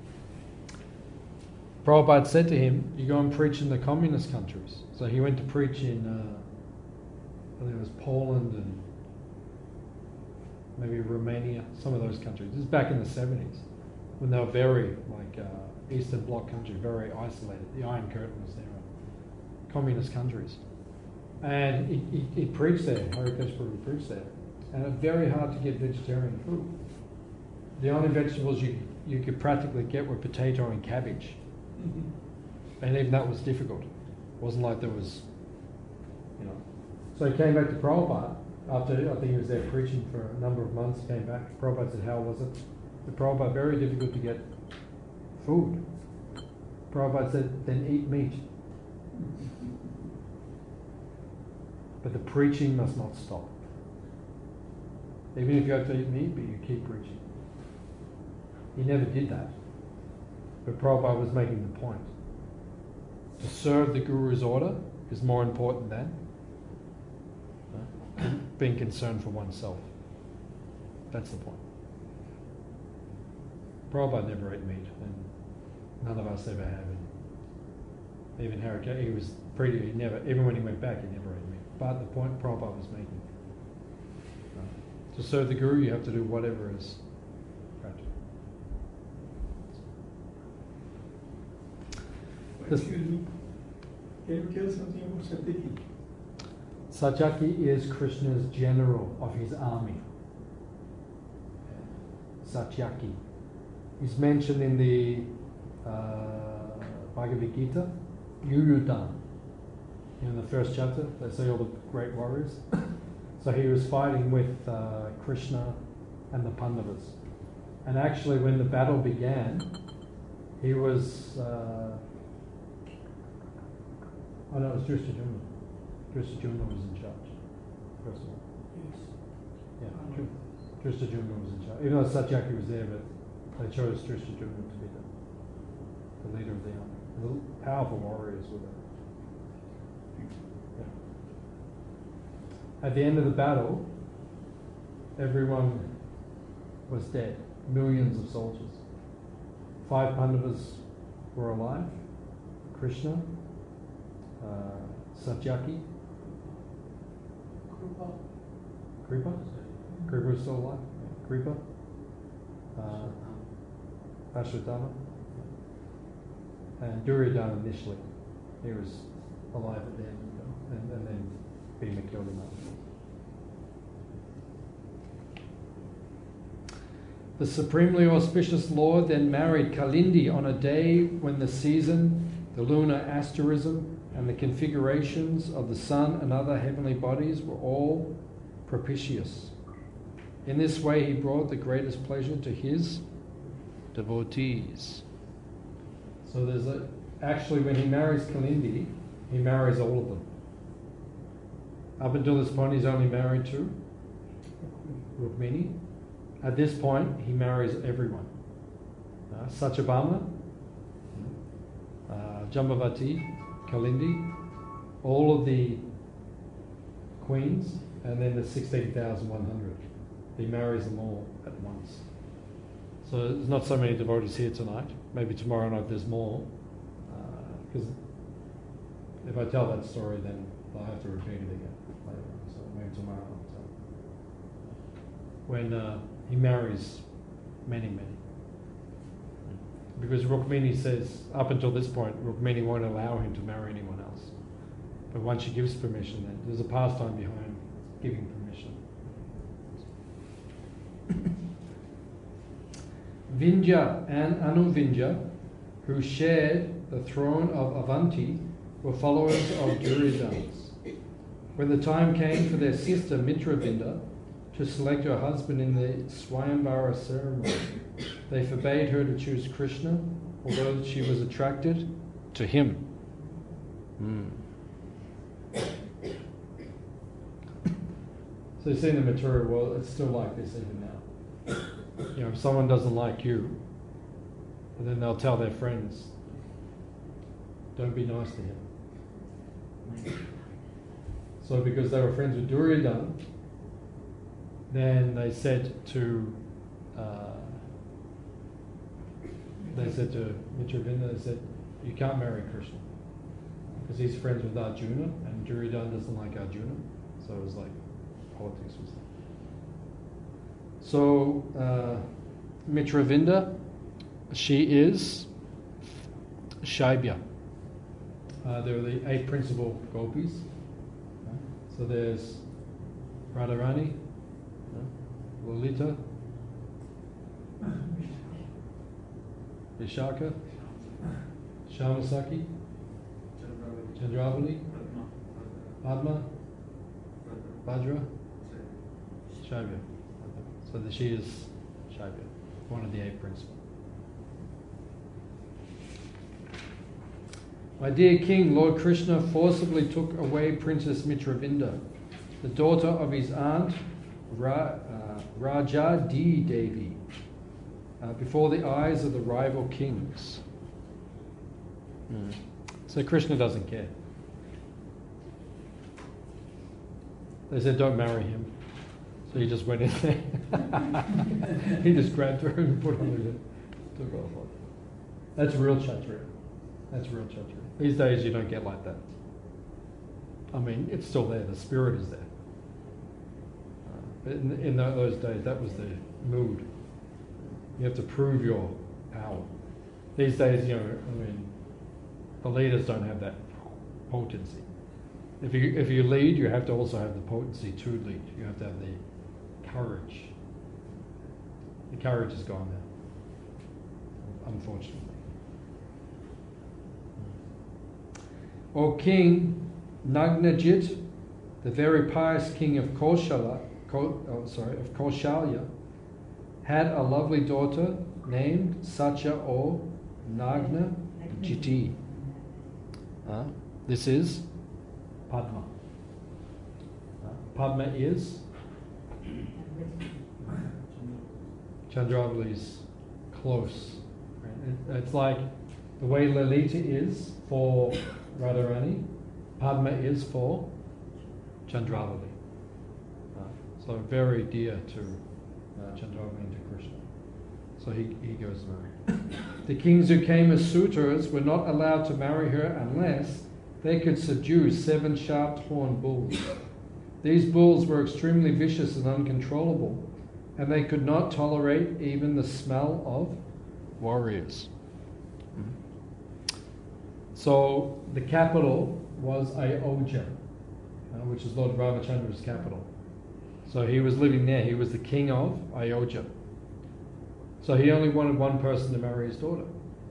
Prabhupada said to him, you go and preach in the communist countries. So he went to preach in, uh, I think it was Poland and maybe Romania, some of those countries. This is back in the seventies, when they were very, like, uh, Eastern Bloc country, very isolated. The Iron Curtain was there, communist countries. And he, he, he preached there, Harikesh Prabhu preached there. And it's very hard to get vegetarian food. The only vegetables you, you could practically get were potato and cabbage. And even that was difficult. It wasn't like there was, you know. So he came back to Prabhupada after, I think he was there preaching for a number of months, came back. Prabhupada said, how was it? The Prabhupada, very difficult to get food. Prabhupada said, then eat meat. But the preaching must not stop. Even if you have to eat meat, but you keep preaching. He never did that. But Prabhupada was making the point. To serve the Guru's order is more important than uh, being concerned for oneself. That's the point. Prabhupada never ate meat, and none of us ever have. And even Harikesh, he was pretty, he never, even when he went back, he never ate meat. But the point Prabhupada was making, uh, to serve the Guru, you have to do whatever is practical. Excuse me, can you tell something about Satyaki? Satyaki is Krishna's general of his army. Satyaki. He's mentioned in the uh, Bhagavad Gita, Yuyudhan. In the first chapter, they say all the great warriors. So he was fighting with uh, Krishna and the Pandavas. And actually when the battle began, he was, uh, oh no, it was Drishtadyumna. Drishtadyumna was in charge, first of all. Yes. Yeah, Drishtadyumna was in charge. Even though Satyaki was there, but they chose Drishtadyumna to be the, the leader of the army. The powerful warriors were there. At the end of the battle, everyone was dead. Millions of soldiers. Five Pandavas were alive. Krishna, uh, Satyaki, Krupa. Kripa. Kripa is still alive. Yeah. Kripa, uh, Ashwatthama, and Duryodhana initially. He was alive at the end, and, and then Bhima killed him up. The supremely auspicious Lord then married Kalindi on a day when the season, the lunar asterism, and the configurations of the sun and other heavenly bodies were all propitious. In this way he brought the greatest pleasure to his devotees. So there's a, actually when he marries Kalindi, he marries all of them. Up until this point he's only married to Rukmini. At this point he marries everyone. Uh, Satyabhama, uh, Jambavati, Kalindi, all of the queens, and then the sixteen thousand one hundred. He marries them all at once. So there's not so many devotees here tonight. Maybe tomorrow night there's more. Because uh, if I tell that story, then I'll have to repeat it again later on. So maybe tomorrow I'll tell. When uh, he marries many, many. Because Rukmini says, up until this point, Rukmini won't allow him to marry anyone else. But once she gives permission, then there's a pastime behind giving permission. Vindhya and Anuvindhya, who shared the throne of Avanti, were followers of Duryodhana's. When the time came for their sister Mitravinda to select her husband in the Swayamvara ceremony, they forbade her to choose Krishna, although she was attracted to him. Mm. So you see in the material world, it's still like this even now. You know, if someone doesn't like you, and then they'll tell their friends, don't be nice to him. So because they were friends with Duryodhana, then they said to uh, they said to Mitravinda, they said, you can't marry Krishna because he's friends with Arjuna and Duryodhana doesn't like Arjuna. So it was like politics was there. So uh, Mitravinda, she is Shaibya. Uh, there are the eight principal gopis. So there's Radharani, Lalita, Vishaka, Shamasaki, Chandravali, Padma, Bhadra, Shaibya. So the, she is Shaibya, one of the eight principal. My dear king, Lord Krishna forcibly took away Princess Mitravinda, the daughter of his aunt Ra, uh, Rajadi Devi, uh, before the eyes of the rival kings. Mm. So Krishna doesn't care. They said, don't marry him. So he just went in there. He just grabbed her and put on the took off. That's real Kshatriya. That's real Kshatriya. These days you don't get like that. I mean, it's still there. The spirit is there. Uh, but in, in those days, that was the mood. You have to prove your power. These days, you know, I mean, the leaders don't have that potency. If you if you lead, you have to also have the potency to lead. You have to have the courage. The courage is gone now, unfortunately. O King Nagnajit, the very pious king of Koshala, Ko, oh, sorry, of Koshalya, had a lovely daughter named Satya or Nagna Jiti. Uh, this is Padma. Uh, Padma is Chandravali's close. Right? It, it's like the way Lalita is for Radharani, Padma is for Chandravali. Uh, so very dear to uh, Chandravali and to Krishna. So he, he goes married. The kings who came as suitors were not allowed to marry her unless they could subdue seven sharp-horned bulls. These bulls were extremely vicious and uncontrollable, and they could not tolerate even the smell of warriors. Mm-hmm. So the capital was Ayodhya, uh, which is Lord Ramachandra's capital. So he was living there. He was the king of Ayodhya. So he only wanted one person to marry his daughter.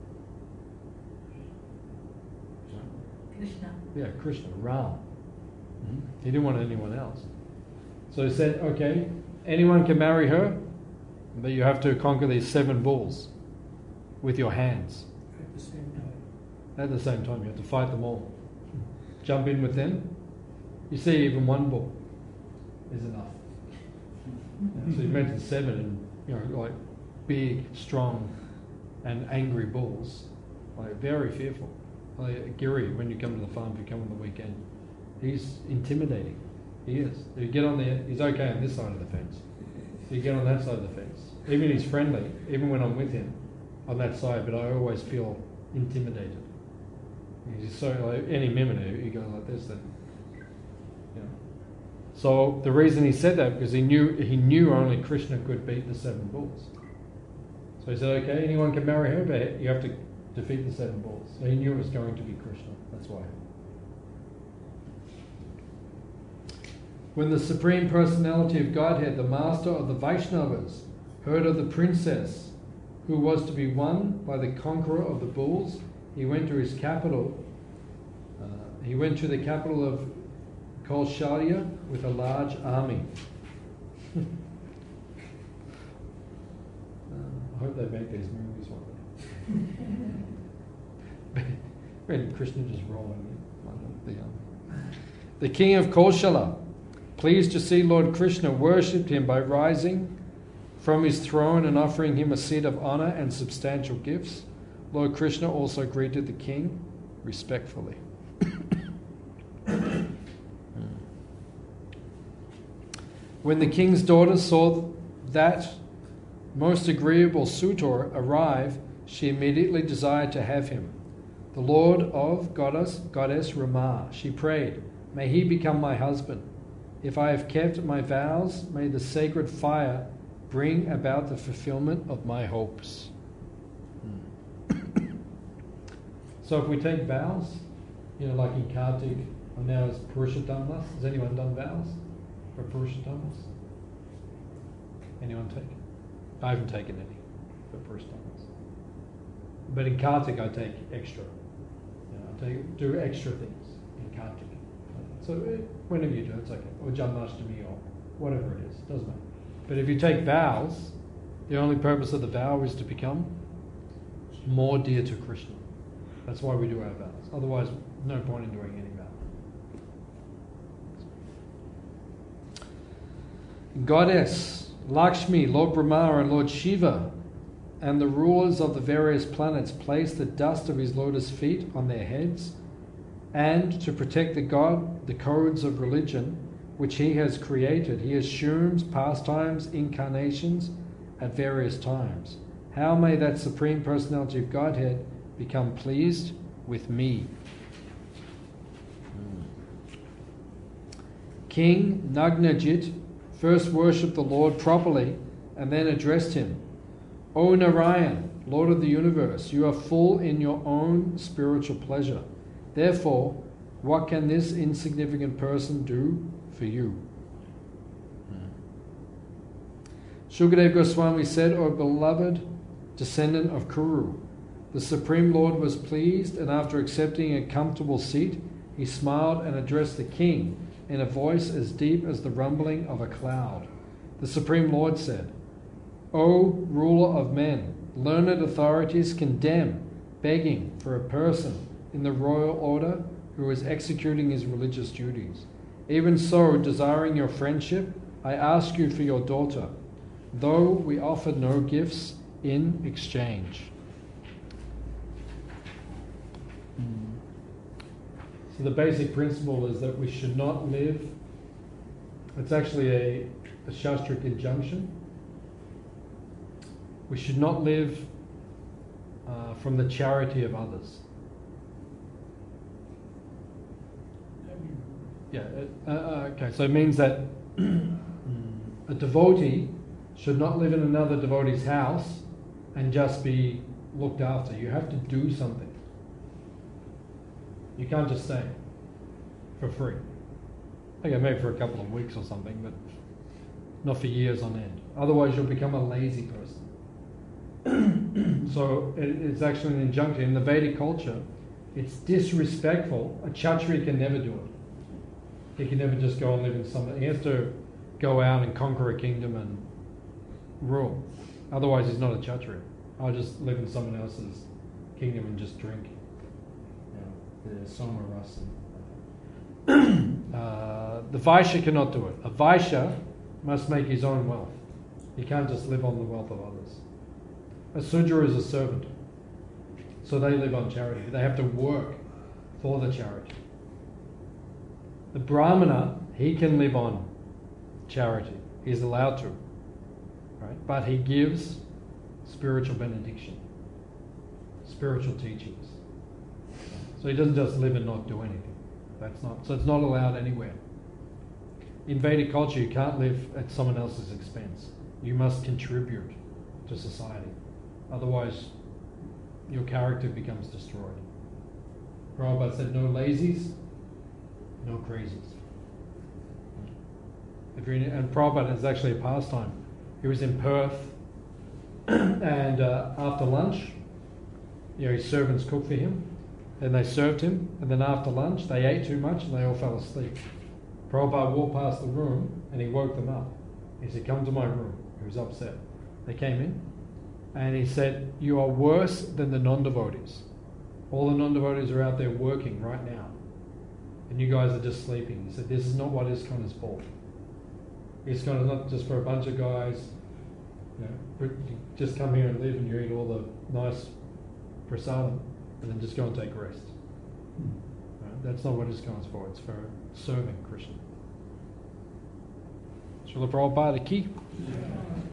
Krishna. Yeah, Krishna, Ram. Mhm. He didn't want anyone else. So he said, okay, anyone can marry her, but you have to conquer these seven bulls with your hands. At the same time. At the same time, you have to fight them all. Jump in with them. You see, even one bull is enough. Yeah, so you mentioned seven, and you know, like big, strong, and angry bulls, like very fearful. Like Giri, when you come to the farm, if you come on the weekend, he's intimidating. He is. You get on there, he's okay on this side of the fence. You get on that side of the fence. Even he's friendly, even when I'm with him on that side, but I always feel intimidated. He's so like any minute he goes like this, then you know. So the reason he said that because he knew he knew only Krishna could beat the seven bulls. So he said, okay, anyone can marry her, but you have to defeat the seven bulls. So he knew it was going to be Krishna. That's why. When the Supreme Personality of Godhead, the master of the Vaishnavas, heard of the princess who was to be won by the conqueror of the bulls, he went to his capital. Uh, he went to the capital of Kaushalya with a large army. uh, I hope they make these movies one day. When Krishna just rolling in. The, um, the king of Kaushala, pleased to see Lord Krishna, worshipped him by rising from his throne and offering him a seat of honor and substantial gifts. Lord Krishna also greeted the king respectfully. When the king's daughter saw that most agreeable suitor arrive, she immediately desired to have him. The lord of goddess, goddess Rama, she prayed, may he become my husband. If I have kept my vows, may the sacred fire bring about the fulfillment of my hopes. So if we take vows, you know, like in Kartik, or now it's Purushottamas. Has anyone done vows for Purushottamas? Anyone take? I haven't taken any for Purushottamas. But in Kartik I take extra. You know, I take, do extra things in Kartik. So whenever you do it, it's okay. Or Janmashtami or whatever it is, doesn't matter. But if you take vows, the only purpose of the vow is to become more dear to Krishna. That's why we do our vows. Otherwise, no point in doing any vow. Goddess, Lakshmi, Lord Brahma and Lord Shiva, and the rulers of the various planets place the dust of his lotus feet on their heads, and to protect the God, the codes of religion which he has created, he assumes pastimes, incarnations at various times. How may that Supreme Personality of Godhead become pleased with me? King Nagnajit first worshipped the Lord properly and then addressed him. O Narayan, Lord of the universe, you are full in your own spiritual pleasure. Therefore, what can this insignificant person do for you? Shukadeva Goswami said, O beloved descendant of Kuru, the Supreme Lord was pleased, and after accepting a comfortable seat, he smiled and addressed the king in a voice as deep as the rumbling of a cloud. The Supreme Lord said, O ruler of men, learned authorities condemn begging for a person in the royal order who is executing his religious duties. Even so, desiring your friendship, I ask you for your daughter, though we offer no gifts in exchange. So the basic principle is that we should not live, it's actually a, a Shastric injunction, we should not live uh, from the charity of others. Yeah, uh, uh, okay, so it means that a devotee should not live in another devotee's house and just be looked after. You have to do something. You can't just stay for free. Okay, maybe for a couple of weeks or something, but not for years on end. Otherwise you'll become a lazy person. So it, it's actually an injunction. In the Vedic culture, it's disrespectful. A Kshatriya can never do it. He can never just go and live in some. He has to go out and conquer a kingdom and rule. Otherwise, he's not a Kshatriya. I'll just live in someone else's kingdom and just drink. You know, the Soma Rasa. uh, the Vaishya cannot do it. A Vaishya must make his own wealth. He can't just live on the wealth of others. A Sudra is a servant. So they live on charity. They have to work for the charity. The Brahmana, he can live on charity. He's allowed to. Right? But he gives spiritual benediction, spiritual teachings. So he doesn't just live and not do anything. That's not. So it's not allowed anywhere. In Vedic culture, you can't live at someone else's expense. You must contribute to society. Otherwise, your character becomes destroyed. Prabhupada said, no lazies, no crazies. If you're in, and Prabhupada is actually a pastime. He was in Perth, and uh, after lunch, you know, his servants cooked for him, and they served him, and then after lunch, they ate too much, and they all fell asleep. Prabhupada walked past the room, and he woke them up. He said, come to my room. He was upset. They came in, and he said, you are worse than the non-devotees. All the non-devotees are out there working right now, and you guys are just sleeping. He said, this is not what ISKCON is for. ISKCON is not just for a bunch of guys, you know, you just come here and live and you eat all the nice prasadam and then just go and take rest. Right? That's not what ISKCON is for. It's for serving Krishna. Srila Prabhupada ki.